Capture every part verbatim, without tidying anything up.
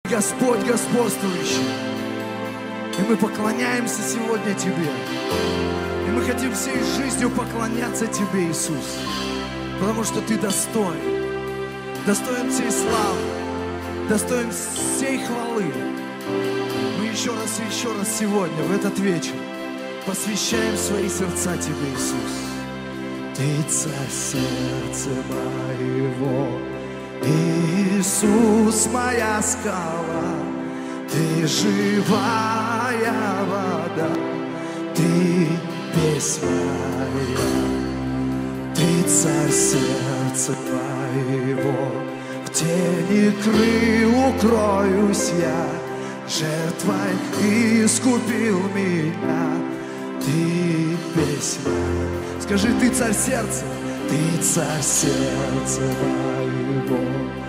Господь господствующий. И мы поклоняемся сегодня Тебе. И мы хотим всей жизнью поклоняться Тебе, Иисус. Потому что Ты достоин. Достоин всей славы. Достоин всей хвалы. Мы еще раз и еще раз сегодня, в этот вечер, посвящаем свои сердца Тебе, Иисус. Ты царь сердца моего, Иисус, моя скала. Ты живая вода, Ты песнь моя. Ты царь сердца моего, в тени крыл укроюсь я, жертвой искупил меня. Ты песнь моя. Скажи, Ты царь сердца, Ты царь сердца моего.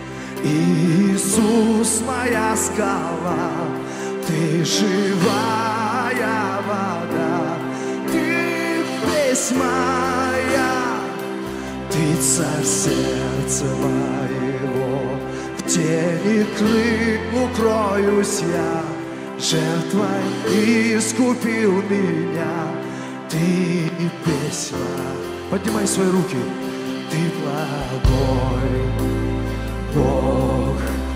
Иисус, моя скала, Ты живая вода, Ты песнь моя. Ты царь сердца моего, в тени крыл укроюсь я, жертвой искупил меня. Ты песнь моя. Поднимай свои руки. Ты благой Бог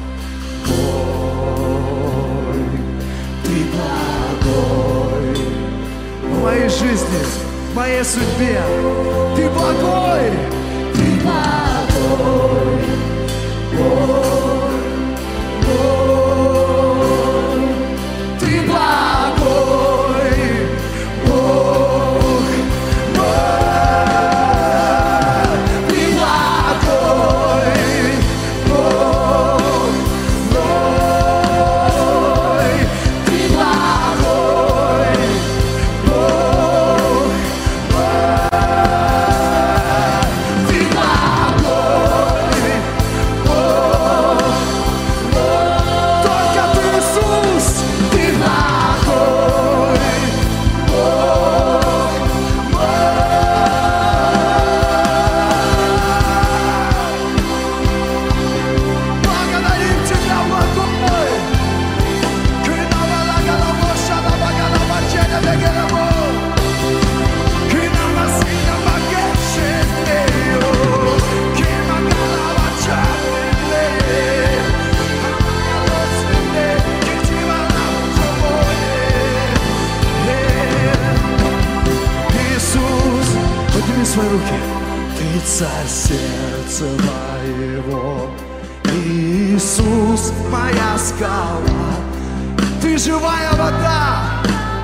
мой, Ты благой в моей жизни, в моей судьбе. Ты благой, Ты благой Бог мой, Ты благой Бог мой, Ты благой Бог мой, Ты благой Бог мой, Ты благой Бог мой. Только Ты, Иисус, Ты благой Бог мой. Благодарим Тебя, благой. Иисус, подними свои руки. Ты царь сердца моего, Иисус, моя скала. Ты живая вода,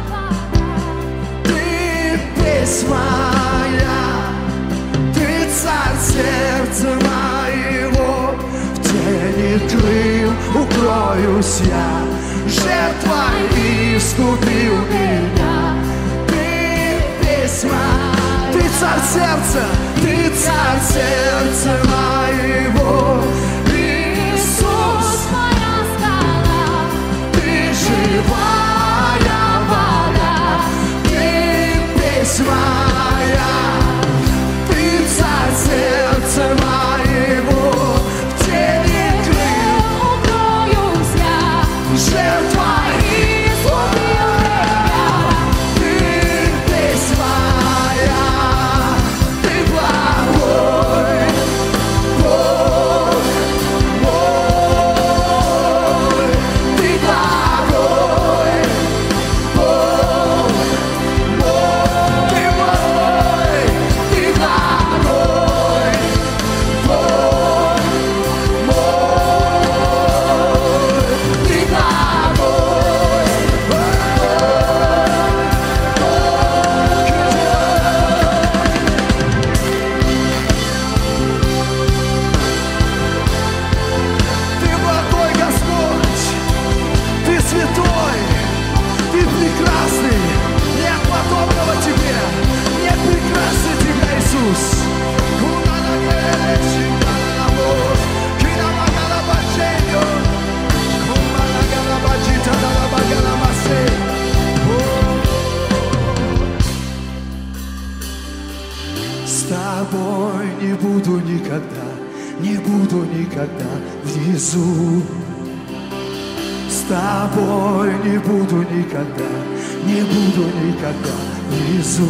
Ты песнь моя. Ты царь сердца моего, в тени крыл укроюсь я, жертвой искупил меня. Ты песнь моя. Ты царь сердца, Ты царь сердца моего, Иисус, моя скала, Ты живая вода, Ты песнь моя. Ты царь сердца моего, в тени крыл укроюсь я, жертвой искупил меня. Ты песнь моя, Ты благой Бог мой, Ты благой Бог мой, Ты мой, Ты благой Бог мой, Ты благой Ты благой Господь, Ты святой, Ты прекрасный, нет подобного Тебе, нет прекраснее Тебя, Иисус. С Тобой не буду никогда, не буду никогда внизу. тобой не буду никогда, не буду никогда внизу.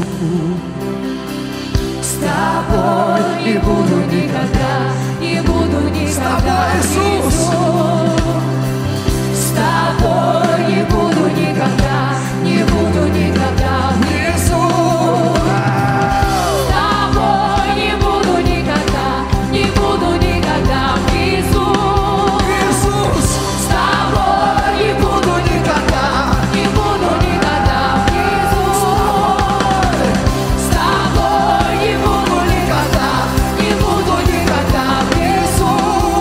С тобой не буду никогда, не буду никогда внизу. С тобой не буду никогда, не буду никогда внизу. С тобой не буду никогда, не буду никогда внизу. Иисус, С тобой не буду никогда, не буду никогда внизу. С тобой не буду никогда, не буду никогда внизу.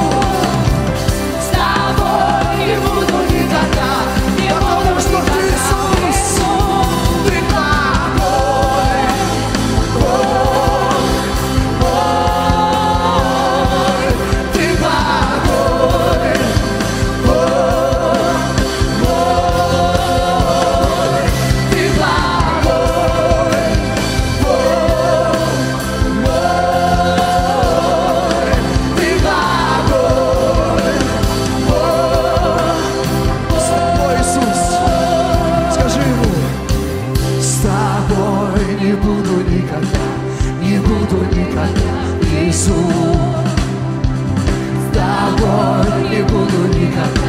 С тобой не буду никогда, не буду потому что ты никогда Иисус, внизу. ты такой, ты такой, Ты благой, ты такой. С тобой, Иисус, скажи ему, с тобой не буду никогда, не буду никогда внизу. С тобой не буду никогда,